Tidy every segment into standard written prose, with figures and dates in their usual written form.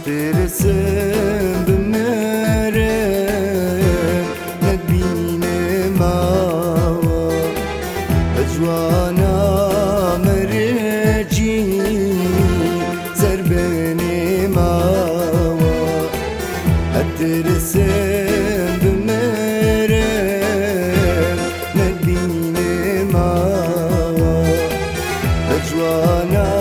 اترسم بمرم نبين ماوا اجوانا مرجي زربني ماوا اترسم بمرم نبين ماوا اجوانا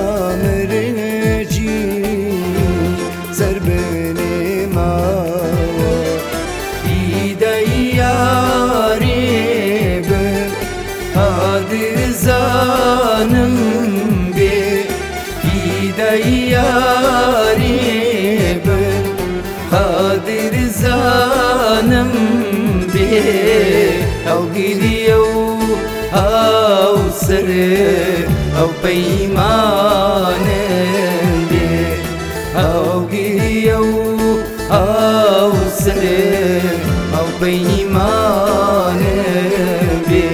زربني ماوا ياري بن هادر زانم بي ياري بن هادر زانم بي او قليو او سري او بيمانم بي او قيو او سري او بيمان بي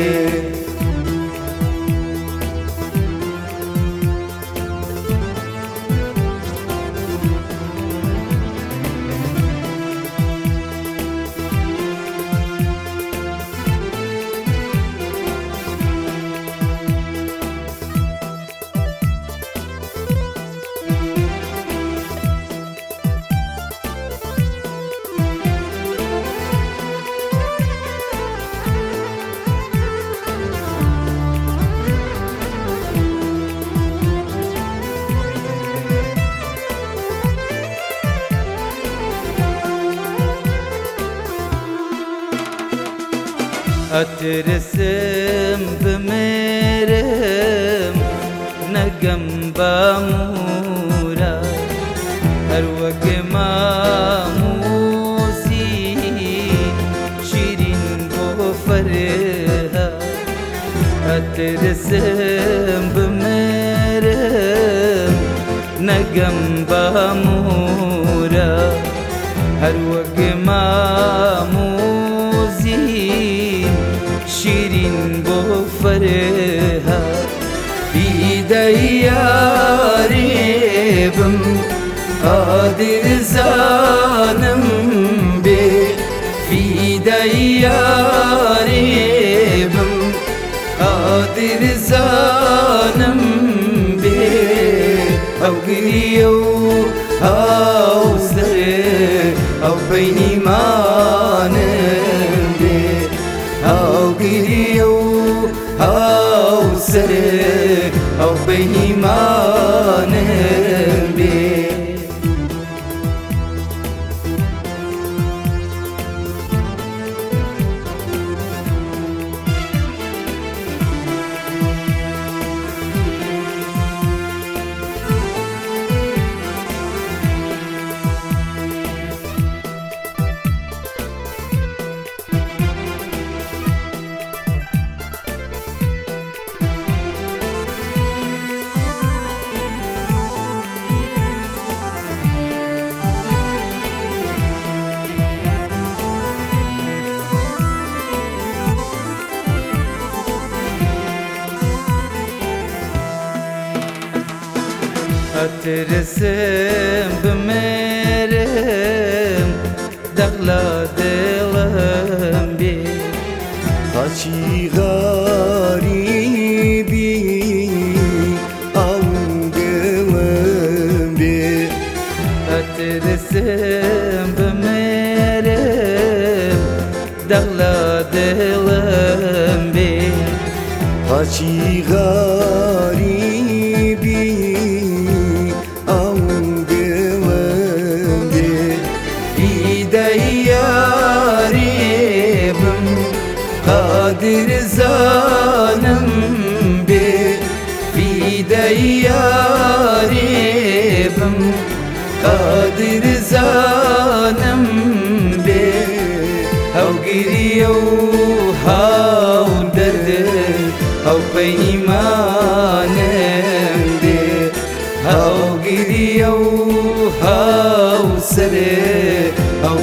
اترسم بمرم نقم بامورا هر وقما موسي شيرين بوفرها اترسم بمرم نقم بامورا هر وقما موسي شيرين بوفرها ياري بم قادر زانم بي ياري بم قادر زانم بي او قريو او زري او بيني مانم بي او قريو او سري او بيمان بي اترسم بمرم دغلا دلم بي خاشي غريبي او قلم بي اترسم بمرم دغلا دلم بي خاشي غريبي ياري بم قادر زانم بي ياري بم قادر زانم بي او قريو هاو درد او بيمانم بي او قريو هاو سري او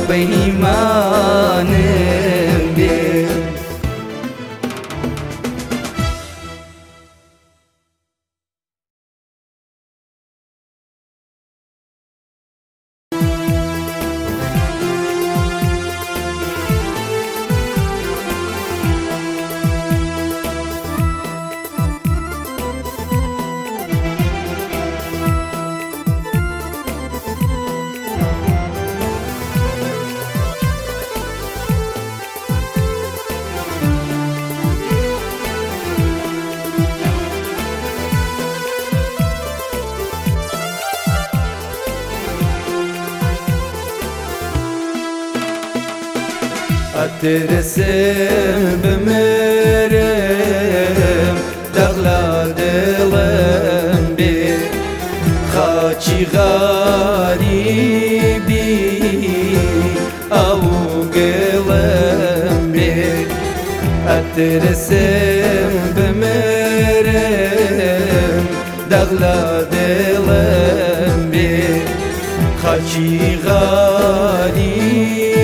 بيمان بي اترسم بمرم دغلا دلم بی خاچی غریبی او گلم بی اترسم بمرم دغلا دلم بی خاچی غریبی